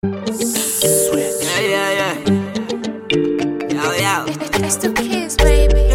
Switch. Yeah. Yo. It's the kids, baby.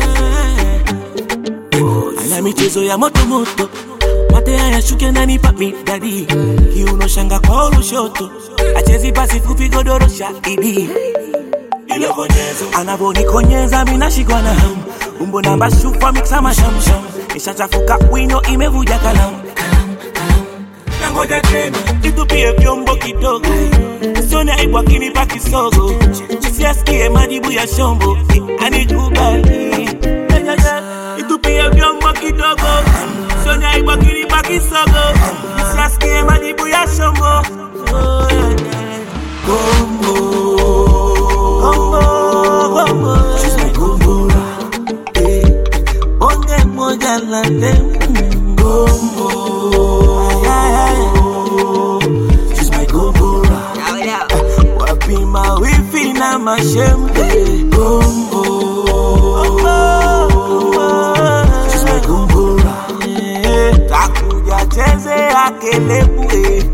Ana michezo ya moto moto, mate haya shuke na nipa midadi. Kiuno shanga kwa lushoto, achezi basi fupi godoro shahidi. Anavonikonyeza mina shikwa na hamu, umbo namba shufa mixa mashamsham. Nishachafuka wino imevuja kalamu. Nangoja tena, nitupie vyombo kidogo, sione aibu akinipa kisogo. Siasikie majibu ya shombo, anikubali. Nitupie vyombo kidogo, sione aibu akinipa kisogo. Siasikie majibu ya shombo. She's my gombora, onge moja la dem. She's my gombora, wapi mawifi na mashembe. She's my gombora, takuja cheze akelebue.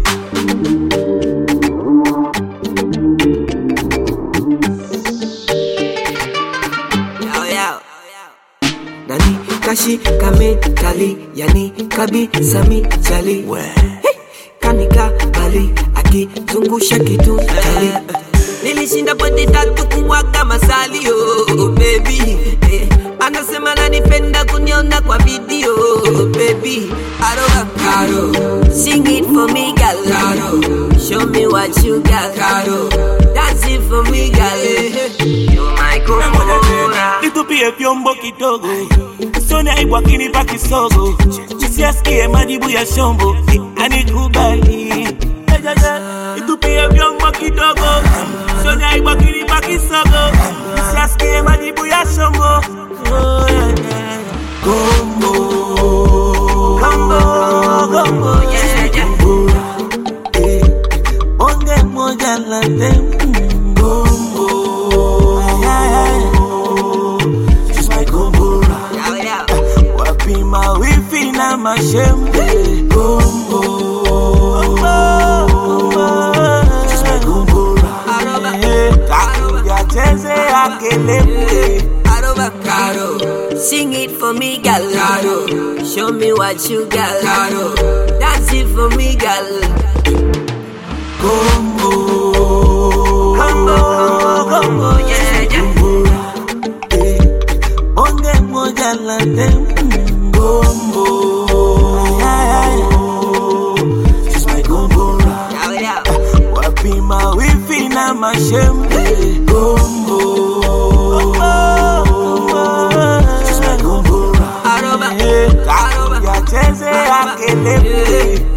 Nani kashi kame kali, yani kabisa mi chali. Kanika bali, akizungusha kitu chali. Nilishinda pote tatu kuwaga masali, oh baby. Anasema nanipenda kuniona kwa video, baby. Aroga Karo, sing it for me girl. Karo, show me what you got. Karo, dance it for me girl. You're my gombora. Nitupie vyombo kidogo, sione aibu akinipa kisogo. Siasikie majibu ya shombo, anikubali. Nitupie vyombo kidogo, sione aibu akinipa kisogo. Siasikie majibu ya shombo. Gombo, yeah. Onge moja la dem. She's my gombora, wapi mawifi na mashembe. She's my gombora, takuja cheze akelebue. Karo, sing it for me girl. Karo, show me what you got. Karo, dance it for me girl. Gombo, yeah. onge moja la dem. She's my gombora, wapi mawifi na mashembe. She's my gombora, takuja cheze akelebue.